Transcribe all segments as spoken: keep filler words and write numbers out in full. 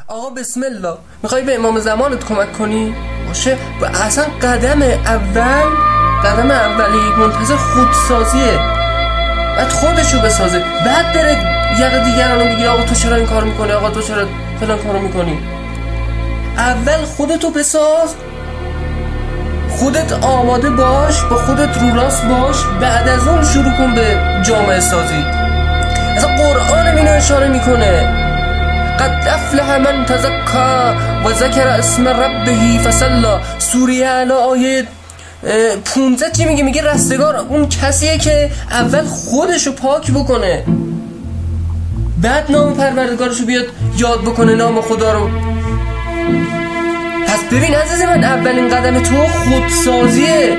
آقا بسم الله میخوای به امام زمانت کمک کنی؟ باشه. اصلا قدم اول قدم اولی منتظر خودسازیه، بعد خودشو بسازه، بعد بره یقه دیگرانو بگیره آقا تو چرا این کار میکنی، آقا تو چرا فلان کارو میکنی. اول خودتو بساز، خودت آماده باش، با خودت رو راست باش، بعد از اون شروع کن به جامعه سازی. اصلا قرآن اینو اشاره میکنه، قد افلح من تزکا و ذکر اسم ربه فصلی. سوره اعلی آیه پونزده چی میگه؟ میگه رستگار اون کسیه که اول خودشو پاک بکنه، بعد نام پروردگارشو بیاد یاد بکنه، نام خدا رو. پس ببین عزیز من، اولین قدم تو خودسازیه.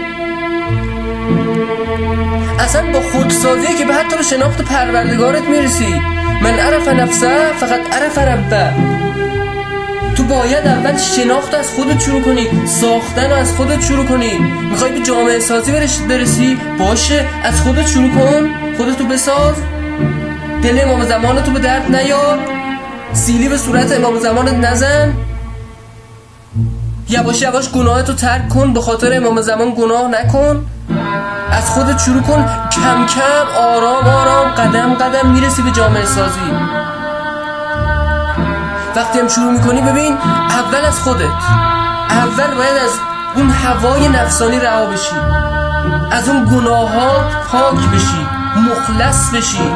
اصلا با خودسازیه که به حتی به شناخت پروردگارت میرسی. من عرف نفسه فقط عرف ربه. تو باید اول شناخت از خودت شروع کنی، ساختن از خودت شروع کنی. میخوای به جامعه سازی برسی؟ باشه، از خودت شروع کن، خودتو بساز. دل امام زمانتو به درد نیار، سیلی به صورت امام زمانت نزن، یواش یواش گناهتو ترک کن، به خاطر امام زمان گناه نکن. از خودت شروع کن، کم کم آرام آرام قدم قدم میرسی به جامعه سازی. وقتی هم شروع میکنی ببین اول از خودت، اول باید از اون هوای نفسانی رها بشی، از اون گناهات پاک بشی، مخلص بشی.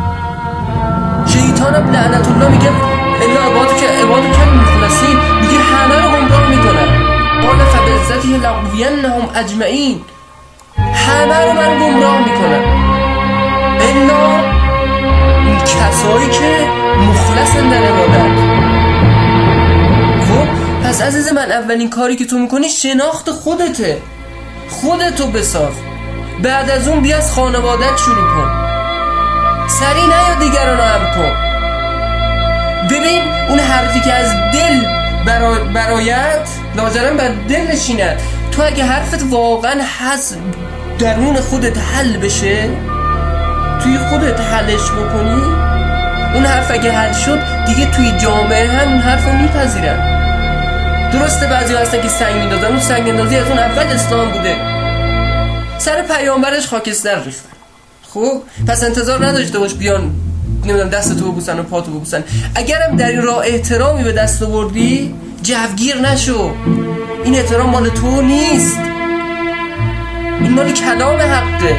شیطانم لعنت الله میگه الا عبادو که عبادو که مخلصین، میگه همه رو گمراه میکنن. قال فبعزته لأغوینهم اجمعین، همه رو من گمراه میکنم الا اون کسایی که مخلصن در عبادت. خب پس عزیز من، اولین کاری که تو میکنی شناخت خودته، خودتو بساز. بعد از اون بیا از خانوادت شروع کن، سری نیا دیگران رو هم کن. ببین اون حرفی که از دل برا... برایت لازم بر دل نشیند. تو اگه حرفت واقعا حس درون خودت حل بشه، توی خودت حلش بکنی، اون حرف اگه حل شد دیگه توی جامعه هم اون حرف رو میپذیرن. درسته بعضی هستن که سنگ میندازن، اون سنگ اندازی از اون اول اسلام بوده، سر پیامبرش خاکستر ریختن. خب پس انتظار نداشته باش بیان نمیدونم دستتو ببوسن و پاتو ببوسن. اگرم در این راه احترامی به دست آوردی، جوگیر نشو. این احترام مال تو نیست، این مال کلام حقه.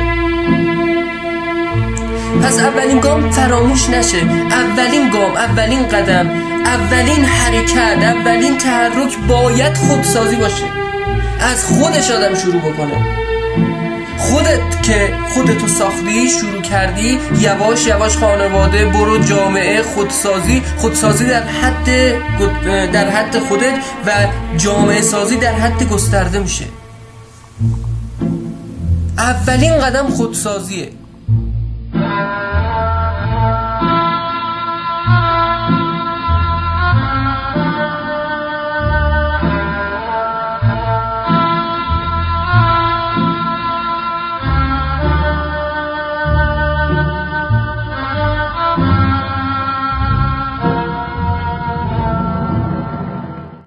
پس اولین گام فراموش نشه، اولین گام، اولین قدم، اولین حرکت، اولین تحرک باید خودسازی باشه. از خودش آدم شروع بکنه. خودت که خودتو ساختی، شروع کردی، یواش یواش خانواده، برو جامعه، خودسازی. خودسازی در حد در حد خودت و جامعه سازی در حد گسترده میشه. اولین قدم خودسازیه.